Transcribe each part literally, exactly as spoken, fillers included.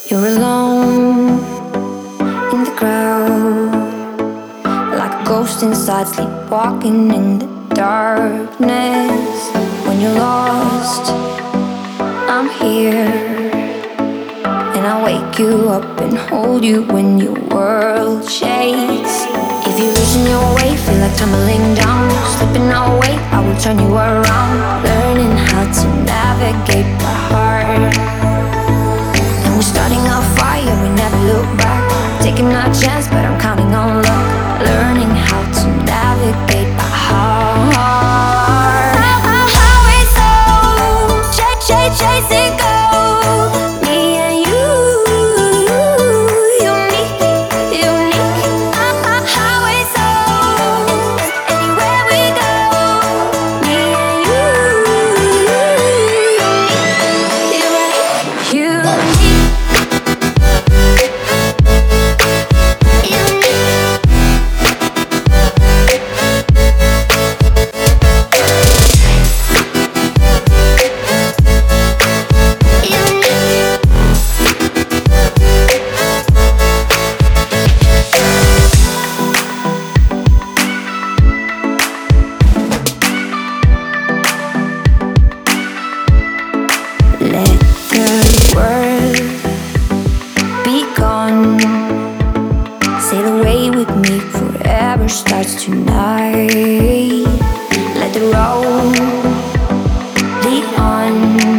You're alone in the crowd, like a ghost inside, sleepwalking in the darkness. When you're lost, I'm here, and I wake you up and hold you when your world shakes. If you're losing your way, feel like tumbling down, slipping away, I will turn you around. Learning how to navigate my heart, and we're starting a fire, we never look back. Taking our chance, but I'm counting on luck. Learning how to navigate my heart. Highway soul, chase, chase, chase it, go. Me and you, unique, unique. Highway soul, anywhere we go. Me and you, unique, unique. Let the world be gone. Sail away with me, forever starts tonight. Let the road lead on.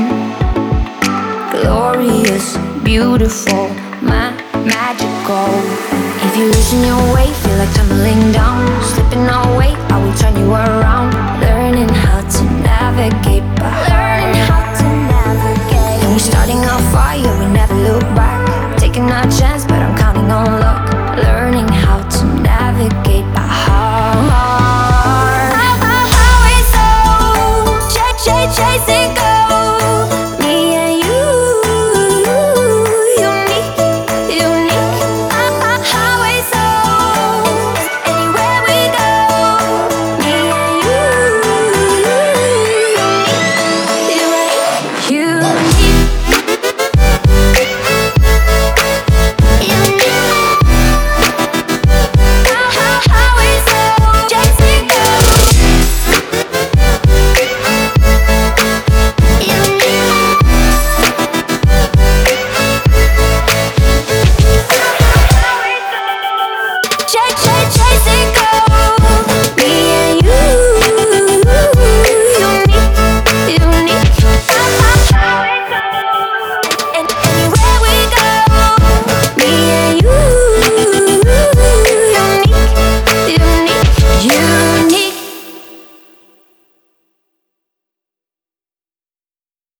Glorious, beautiful, ma- magical. If you're losing your way, feel like tumbling down, slipping away, I will turn you around. Learning how to navigate